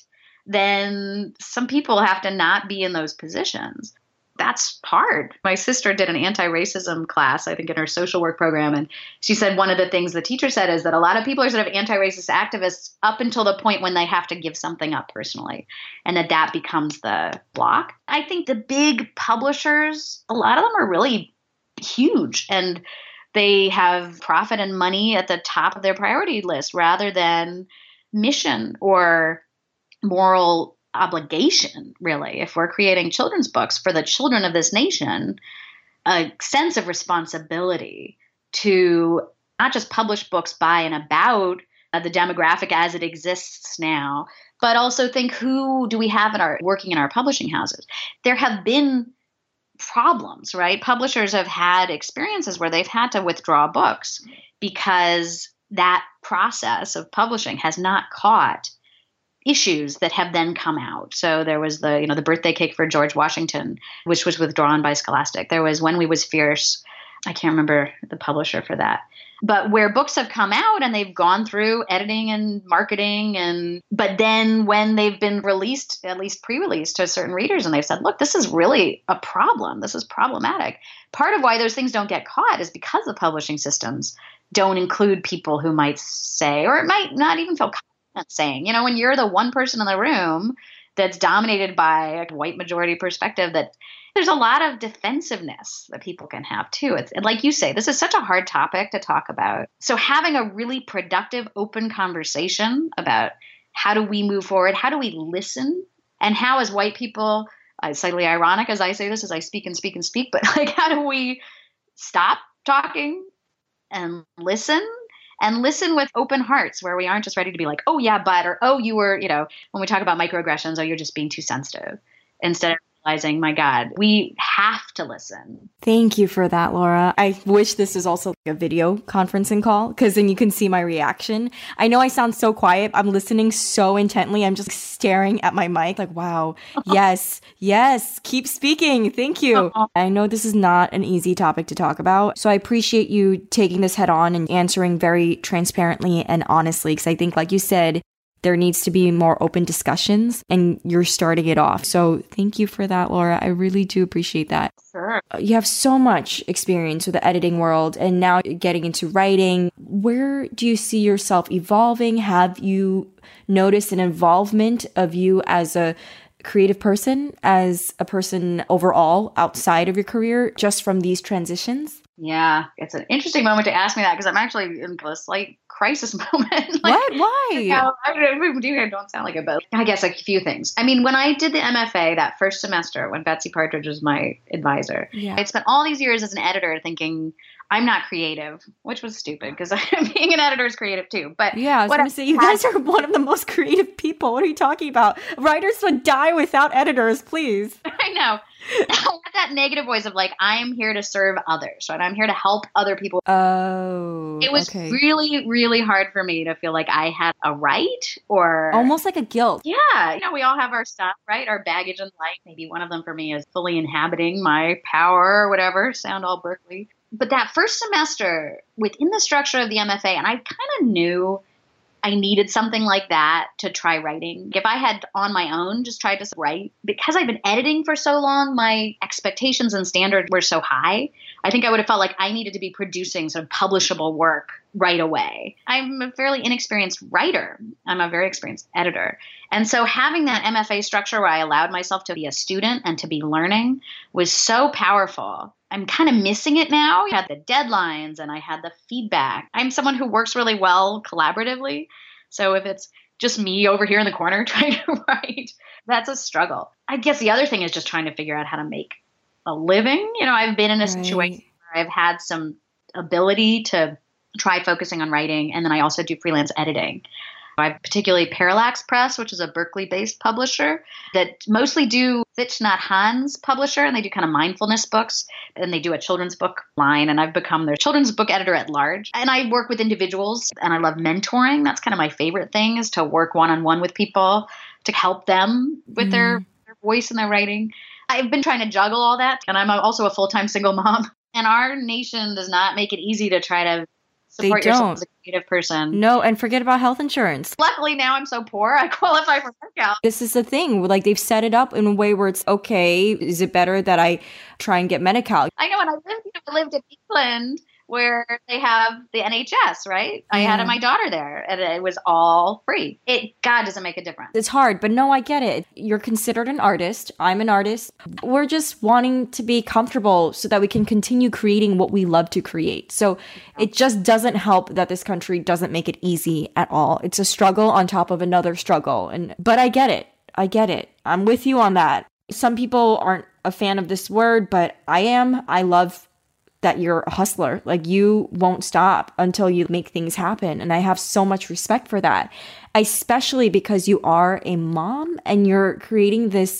then some people have to not be in those positions. That's hard. My sister did an anti-racism class, I think, in her social work program. And she said one of the things the teacher said is that a lot of people are sort of anti-racist activists up until the point when they have to give something up personally, and that becomes the block. I think the big publishers, a lot of them are really huge, and they have profit and money at the top of their priority list rather than mission or moral obligation, really. If we're creating children's books for the children of this nation, a sense of responsibility to not just publish books by and about the demographic as it exists now, but also think, who do we have working in our publishing houses? There have been problems, right? Publishers have had experiences where they've had to withdraw books because that process of publishing has not caught issues that have then come out. So there was the birthday cake for George Washington, which was withdrawn by Scholastic. There was When We Was Fierce. I can't remember the publisher for that. But where books have come out and they've gone through editing and marketing, but then when they've been released, at least pre-released to certain readers, and they've said, look, this is really a problem. This is problematic. Part of why those things don't get caught is because the publishing systems don't include people who might say, or it might not even feel confident saying, when you're the one person in the room that's dominated by a white majority perspective, that there's a lot of defensiveness that people can have too. It's like you say, this is such a hard topic to talk about. So having a really productive, open conversation about how do we move forward, how do we listen, and how as white people, it's slightly ironic as I say this, as I speak and speak and speak, but how do we stop talking and listen with open hearts, where we aren't just ready to be like, oh yeah, but, or oh, you were, when we talk about microaggressions, oh, you're just being too sensitive, instead of realizing, my God, we have to listen. Thank you for that, Laura. I wish this was also a video conferencing call, because then you can see my reaction. I know I sound so quiet. I'm listening so intently. I'm just staring at my mic like, wow, yes, keep speaking. Thank you. I know this is not an easy topic to talk about, so I appreciate you taking this head on and answering very transparently and honestly, because I think, like you said, there needs to be more open discussions, and you're starting it off. So thank you for that, Laura. I really do appreciate that. Sure. You have so much experience with the editing world and now getting into writing. Where do you see yourself evolving? Have you noticed an involvement of you as a creative person, as a person overall outside of your career, just from these transitions? Yeah, it's an interesting moment to ask me that, because I'm actually in a slight crisis moment. What? Why? I don't sound like it, but I guess a few things. I mean, when I did the MFA that first semester, when Betsy Partridge was my advisor, I spent all these years as an editor thinking, I'm not creative, which was stupid, because being an editor is creative too. But yeah, I was going to say, you guys are one of the most creative people. What are you talking about? Writers would die without editors, please. I know. I had that negative voice of like, I am here to serve others, right? I'm here to help other people. Oh, it was really, really hard for me to feel like I had a right, or almost like a guilt. Yeah. We all have our stuff, right? Our baggage in life. Maybe one of them for me is fully inhabiting my power or whatever. Sound all Berkeley. But that first semester within the structure of the MFA, and I kind of knew I needed something like that to try writing. If I had on my own just tried to write, because I've been editing for so long, my expectations and standards were so high. I think I would have felt like I needed to be producing sort of publishable work right away. I'm a fairly inexperienced writer. I'm a very experienced editor. And so having that MFA structure where I allowed myself to be a student and to be learning was so powerful. I'm kind of missing it now. I had the deadlines and I had the feedback. I'm someone who works really well collaboratively. So if it's just me over here in the corner trying to write, that's a struggle. I guess the other thing is just trying to figure out how to make a living. I've been in a situation where I've had some ability to try focusing on writing. And then I also do freelance editing. I have particularly Parallax Press, which is a Berkeley-based publisher that mostly do Thich Nhat Hanh's publisher, and they do kind of mindfulness books, and they do a children's book line, and I've become their children's book editor at large. And I work with individuals, and I love mentoring. That's kind of my favorite thing, is to work one-on-one with people to help them with their voice and their writing. I've been trying to juggle all that, and I'm also a full-time single mom. And our nation does not make it easy to try to support yourself as a creative person. No, and forget about health insurance. Luckily, now I'm so poor, I qualify for workout. This is the thing. Like, they've set it up in a way where it's, okay, is it better that I try and get Medi-Cal? I know, and I lived in England where they have the NHS, right? I had my daughter there, and it was all free. God doesn't make a difference. It's hard, but no, I get it. You're considered an artist. I'm an artist. We're just wanting to be comfortable so that we can continue creating what we love to create. So it just doesn't help that this country doesn't make it easy at all. It's a struggle on top of another struggle. But I get it. I get it. I'm with you on that. Some people aren't a fan of this word, but I am. I love that you're a hustler. Like, you won't stop until you make things happen. And I have so much respect for that, especially because you are a mom and you're creating this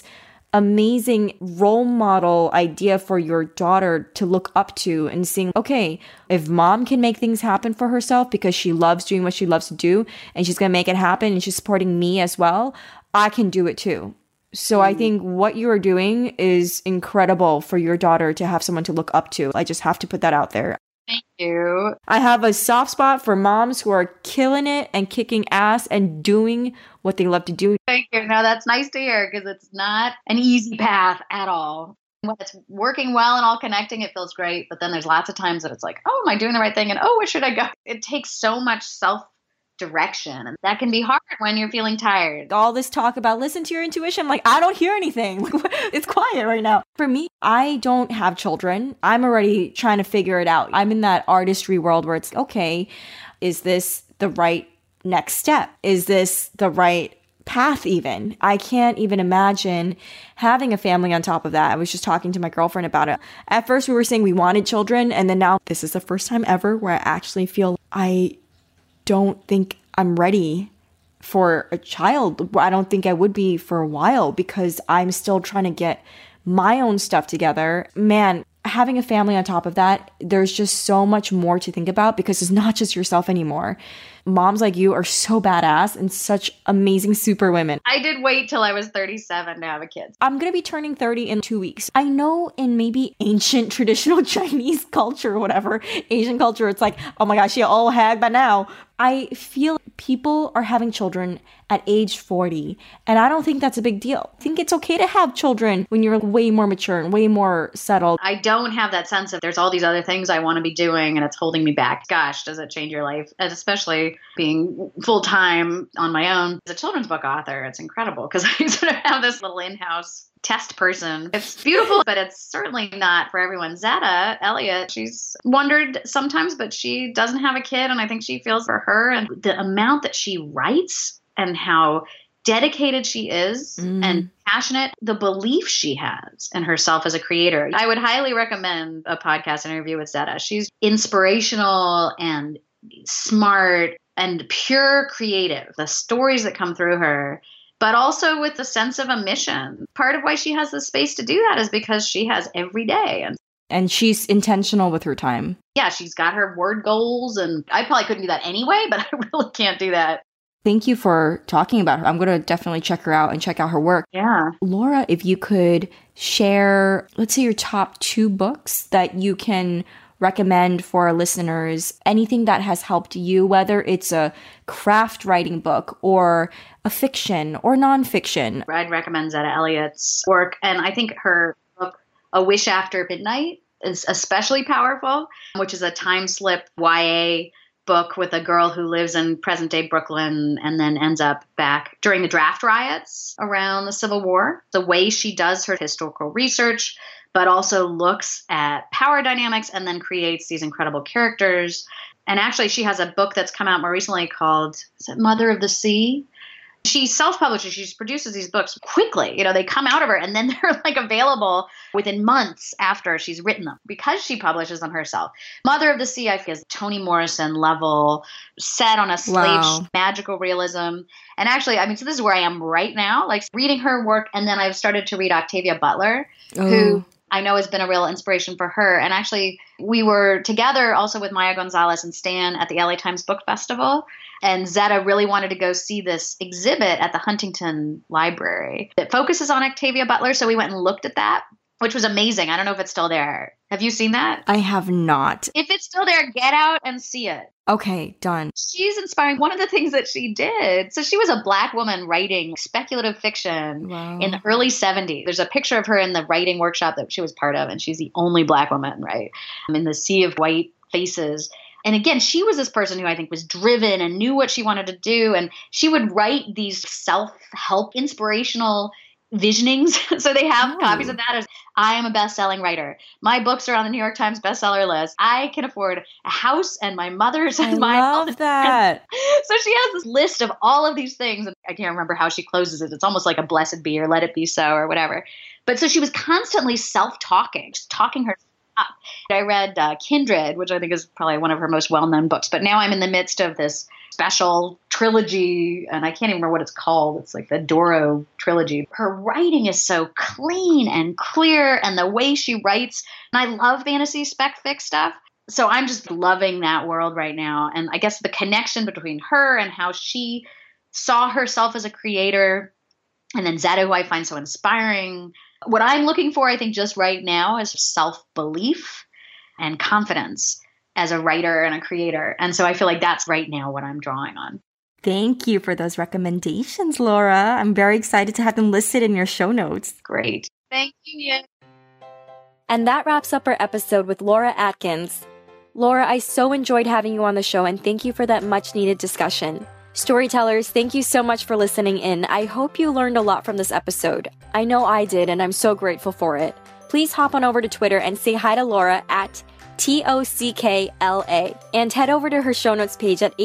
amazing role model idea for your daughter to look up to and seeing, okay, if mom can make things happen for herself because she loves doing what she loves to do and she's going to make it happen and she's supporting me as well, I can do it too. So I think what you are doing is incredible for your daughter to have someone to look up to. I just have to put that out there. Thank you. I have a soft spot for moms who are killing it and kicking ass and doing what they love to do. Thank you. No, that's nice to hear, because it's not an easy path at all. When it's working well and all connecting, it feels great. But then there's lots of times that it's like, oh, am I doing the right thing? And oh, where should I go? It takes so much self-direction, and that can be hard when you're feeling tired. All this talk about listen to your intuition, like, I don't hear anything. It's quiet right now. For me, I don't have children. I'm already trying to figure it out. I'm in that artistry world where it's, okay, is this the right next step? Is this the right path even? I can't even imagine having a family on top of that. I was just talking to my girlfriend about it. At first we were saying we wanted children, and then now this is the first time ever where I actually feel I don't think I'm ready for a child. I don't think I would be for a while because I'm still trying to get my own stuff together. Man, having a family on top of that, there's just so much more to think about because it's not just yourself anymore. Moms like you are so badass and such amazing super women. I did wait till I was 37 to have a kid. I'm going to be turning 30 in 2 weeks. I know in maybe ancient traditional Chinese culture or whatever, Asian culture, it's like, oh my gosh, you're all hag by now. I feel people are having children at age 40, and I don't think that's a big deal. I think it's okay to have children when you're way more mature and way more settled. I don't have that sense of there's all these other things I want to be doing and it's holding me back. Gosh, does it change your life? And especially being full-time on my own as a children's book author, it's incredible because I sort of have this little in-house test person. It's beautiful, but it's certainly not for everyone. Zetta Elliott, she's wondered sometimes, but she doesn't have a kid, and I think she feels for her and the amount that she writes and how dedicated she is and passionate, the belief she has in herself as a creator. I would highly recommend a podcast interview with Zetta. She's inspirational and smart and pure creative. The stories that come through her, but also with a sense of a mission. Part of why she has the space to do that is because she has every day. And she's intentional with her time. Yeah, she's got her word goals, and I probably couldn't do that anyway, but I really can't do that. Thank you for talking about her. I'm going to definitely check her out and check out her work. Yeah. Laura, if you could share, let's say, your top 2 books that you can recommend for our listeners, anything that has helped you, whether it's a craft writing book or a fiction or nonfiction. I'd recommend Zetta Elliott's work, and I think her book, A Wish After Midnight, is especially powerful, which is a time slip YA book with a girl who lives in present day Brooklyn and then ends up back during the draft riots around the Civil War. The way she does her historical research, but also looks at power dynamics and then creates these incredible characters. And actually, she has a book that's come out more recently called, is it Mother of the Sea? She self-publishes, she produces these books quickly. They come out of her and then they're like available within months after she's written them because she publishes them herself. Mother of the Sea, I feel, is Toni Morrison level, set on a slave magical realism. And actually, so this is where I am right now, like reading her work. And then I've started to read Octavia Butler, who I know has been a real inspiration for her. And actually, we were together also with Maya Gonzalez and Stan at the LA Times Book Festival. And Zetta really wanted to go see this exhibit at the Huntington Library that focuses on Octavia Butler. So we went and looked at that, which was amazing. I don't know if it's still there. Have you seen that? I have not. If it's still there, get out and see it. Okay, done. She's inspiring. One of the things that she did, so she was a Black woman writing speculative fiction in the early 70s. There's a picture of her in the writing workshop that she was part of, and she's the only Black woman, right, in the sea of white faces. And again, she was this person who I think was driven and knew what she wanted to do. And she would write these self-help inspirational visionings. So they have copies of that as, I am a best-selling writer. My books are on the New York Times bestseller list. I can afford a house and my mother's and my love that. So she has this list of all of these things. And I can't remember how she closes it. It's almost like a blessed be or let it be so or whatever. But so she was constantly self-talking, just talking her up. I read Kindred, which I think is probably one of her most well-known books. But now I'm in the midst of this special trilogy, and I can't even remember what it's called. It's like the Doro trilogy. Her writing is so clean and clear, and the way she writes. And I love fantasy spec fic stuff. So I'm just loving that world right now. And I guess the connection between her and how she saw herself as a creator, and then Zetta, who I find so inspiring. What I'm looking for, I think, just right now is self-belief and confidence as a writer and a creator. And so I feel like that's right now what I'm drawing on. Thank you for those recommendations, Laura. I'm very excited to have them listed in your show notes. Great. Thank you. And that wraps up our episode with Laura Atkins. Laura, I so enjoyed having you on the show, and thank you for that much-needed discussion. Storytellers, thank you so much for listening in. I hope you learned a lot from this episode. I know I did, and I'm so grateful for it. Please hop on over to Twitter and say hi to Laura at TOCKLA, and head over to her show notes page at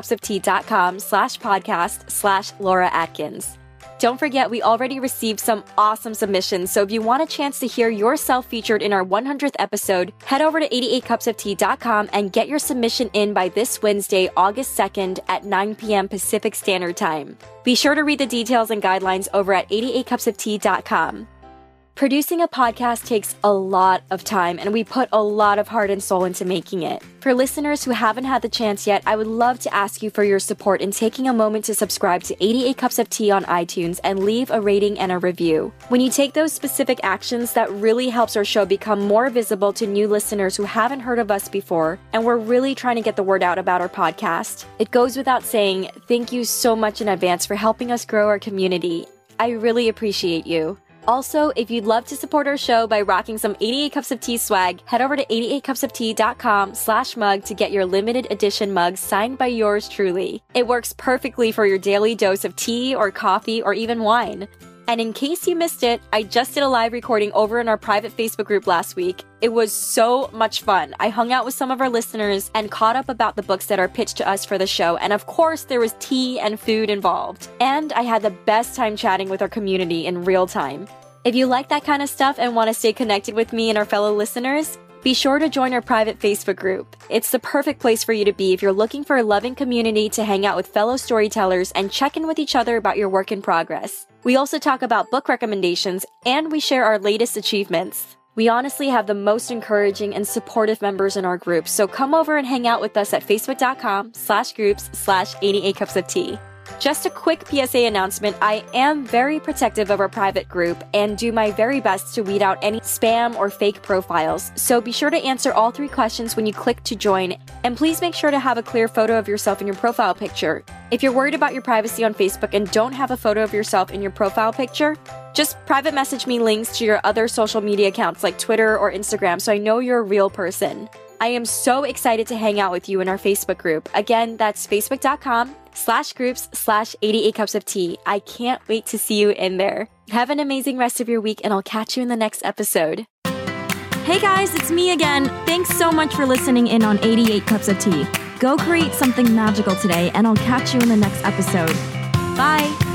88cupsoft.com/podcast/Laura Atkins. Don't forget, we already received some awesome submissions, so if you want a chance to hear yourself featured in our 100th episode, head over to 88cupsoft.com and get your submission in by this Wednesday, August 2nd at 9 p.m. Pacific Standard Time. Be sure to read the details and guidelines over at 88cupsoft.com. Producing a podcast takes a lot of time, and we put a lot of heart and soul into making it. For listeners who haven't had the chance yet, I would love to ask you for your support in taking a moment to subscribe to 88 Cups of Tea on iTunes and leave a rating and a review. When you take those specific actions, that really helps our show become more visible to new listeners who haven't heard of us before, and we're really trying to get the word out about our podcast. It goes without saying, thank you so much in advance for helping us grow our community. I really appreciate you. Also, if you'd love to support our show by rocking some 88 Cups of Tea swag, head over to 88cupsoftea.com/mug to get your limited edition mug signed by yours truly. It works perfectly for your daily dose of tea or coffee or even wine. And in case you missed it, I just did a live recording over in our private Facebook group last week. It was so much fun. I hung out with some of our listeners and caught up about the books that are pitched to us for the show. And of course, there was tea and food involved. And I had the best time chatting with our community in real time. If you like that kind of stuff and want to stay connected with me and our fellow listeners, be sure to join our private Facebook group. It's the perfect place for you to be if you're looking for a loving community to hang out with fellow storytellers and check in with each other about your work in progress. We also talk about book recommendations, and we share our latest achievements. We honestly have the most encouraging and supportive members in our group, so come over and hang out with us at facebook.com/groups/88cupsoftea. Just a quick PSA announcement, I am very protective of our private group and do my very best to weed out any spam or fake profiles, so be sure to answer all 3 questions when you click to join, and please make sure to have a clear photo of yourself in your profile picture. If you're worried about your privacy on Facebook and don't have a photo of yourself in your profile picture, just private message me links to your other social media accounts like Twitter or Instagram so I know you're a real person. I am so excited to hang out with you in our Facebook group. Again, that's facebook.com/groups/88cupsoftea. I can't wait to see you in there. Have an amazing rest of your week, and I'll catch you in the next episode. Hey guys, it's me again. Thanks so much for listening in on 88 Cups of Tea. Go create something magical today, and I'll catch you in the next episode. Bye!